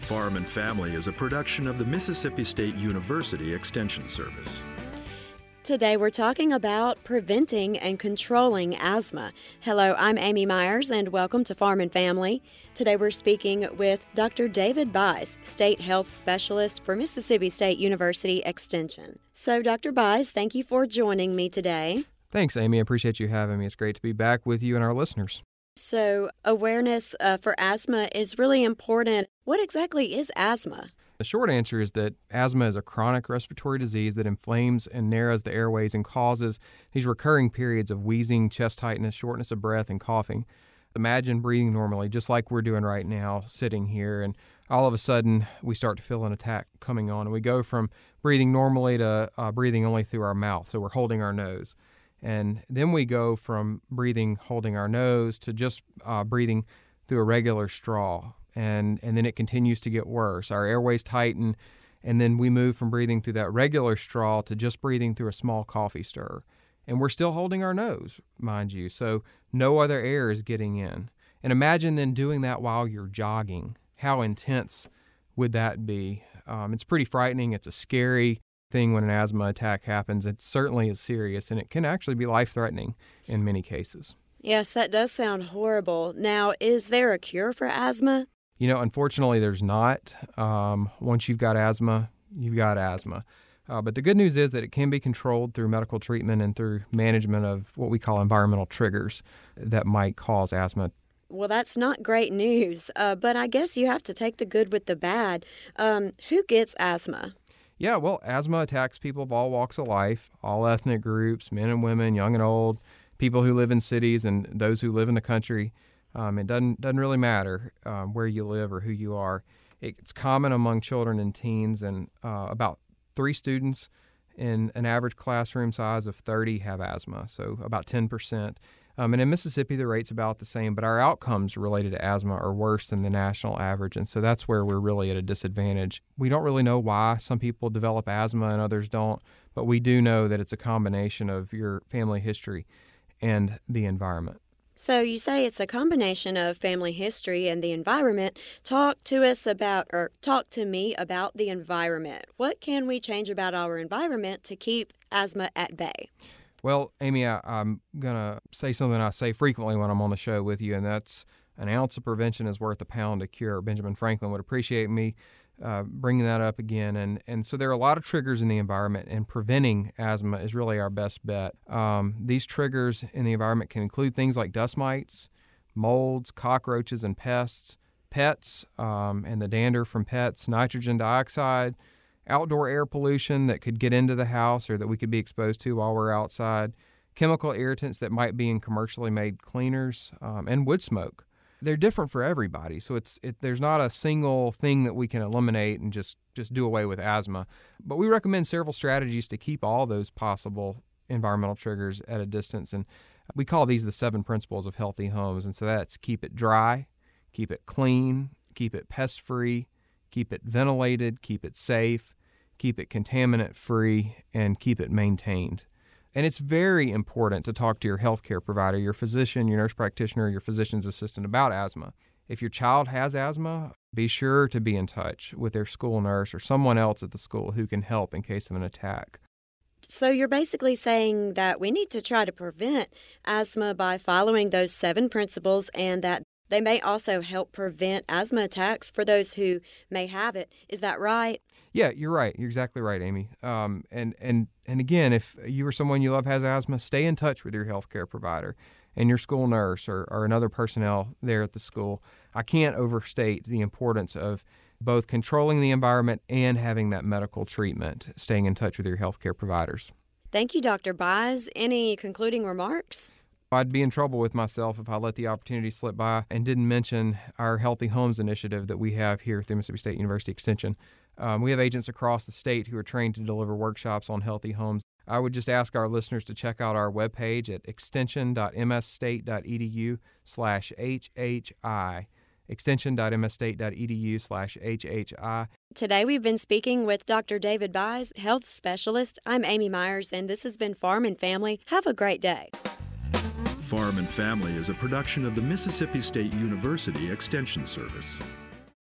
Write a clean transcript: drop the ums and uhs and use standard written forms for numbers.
Farm and Family is a production of the Mississippi State University Extension Service. Today we're talking about preventing and controlling asthma. Hello, I'm Amy Myers and welcome to Farm and Family. Today we're speaking with Dr. David Buys, State Health Specialist for Mississippi State University Extension. So, Dr. Buys, thank you for joining me today. Thanks, Amy. I appreciate you having me. It's great to be back with you and our listeners. So, awareness for asthma is really important. What exactly is asthma? The short answer is that asthma is a chronic respiratory disease that inflames and narrows the airways and causes these recurring periods of wheezing, chest tightness, shortness of breath, and coughing. Imagine breathing normally, just like we're doing right now, sitting here, and all of a sudden we start to feel an attack coming on, and we go from breathing normally to breathing only through our mouth, so we're holding our nose. And then we go from breathing, holding our nose, to just breathing through a regular straw. And then it continues to get worse. Our airways tighten, and then we move from breathing through that regular straw to just breathing through a small coffee stir. And we're still holding our nose, mind you, so no other air is getting in. And imagine then doing that while you're jogging. How intense would that be? It's pretty frightening. It's a scary thing when an asthma attack happens. It certainly is serious, and it can actually be life-threatening in many cases. Yes, that does sound horrible. Now, is there a cure for asthma? You know, unfortunately, there's not. Once you've got asthma, you've got asthma. But the good news is that it can be controlled through medical treatment and through management of what we call environmental triggers that might cause asthma. Well, that's not great news, but I guess you have to take the good with the bad. Who gets asthma? Yeah, well, asthma attacks people of all walks of life, all ethnic groups, men and women, young and old, people who live in cities and those who live in the country. It doesn't really matter where you live or who you are. It's common among children and teens, and about 3 students in an average classroom size of 30 have asthma, so about 10%. And in Mississippi, the rate's about the same, but our outcomes related to asthma are worse than the national average, and so that's where we're really at a disadvantage. We don't really know why some people develop asthma and others don't, but we do know that it's a combination of your family history and the environment. So you say it's a combination of family history and the environment. Talk to me about the environment. What can we change about our environment to keep asthma at bay? Well, Amy, I'm going to say something I say frequently when I'm on the show with you, and that's an ounce of prevention is worth a pound of cure. Benjamin Franklin would appreciate me bringing that up again. And so there are a lot of triggers in the environment, and preventing asthma is really our best bet. These triggers in the environment can include things like dust mites, molds, cockroaches and pests, pets, and the dander from pets, nitrogen dioxide, outdoor air pollution that could get into the house or that we could be exposed to while we're outside, chemical irritants that might be in commercially made cleaners, and wood smoke. They're different for everybody, so there's not a single thing that we can eliminate and just do away with asthma. But we recommend several strategies to keep all those possible environmental triggers at a distance, and we call these the 7 principles of healthy homes. And so that's keep it dry, keep it clean, keep it pest-free, keep it ventilated, keep it safe, keep it contaminant-free, and keep it maintained. And it's very important to talk to your healthcare provider, your physician, your nurse practitioner, your physician's assistant about asthma. If your child has asthma, be sure to be in touch with their school nurse or someone else at the school who can help in case of an attack. So you're basically saying that we need to try to prevent asthma by following those 7 principles, and that they may also help prevent asthma attacks for those who may have it. Is that right? Yeah, you're right. You're exactly right, Amy. And again, if you or someone you love has asthma, stay in touch with your healthcare provider and your school nurse or another personnel there at the school. I can't overstate the importance of both controlling the environment and having that medical treatment, staying in touch with your healthcare providers. Thank you, Dr. Buys. Any concluding remarks? I'd be in trouble with myself if I let the opportunity slip by and didn't mention our Healthy Homes initiative that we have here at the Mississippi State University Extension. We have agents across the state who are trained to deliver workshops on healthy homes. I would just ask our listeners to check out our webpage at extension.msstate.edu/HHI, extension.msstate.edu/HHI. Today we've been speaking with Dr. David Buys, health specialist. I'm Amy Myers, and this has been Farm and Family. Have a great day. Farm and Family is a production of the Mississippi State University Extension Service.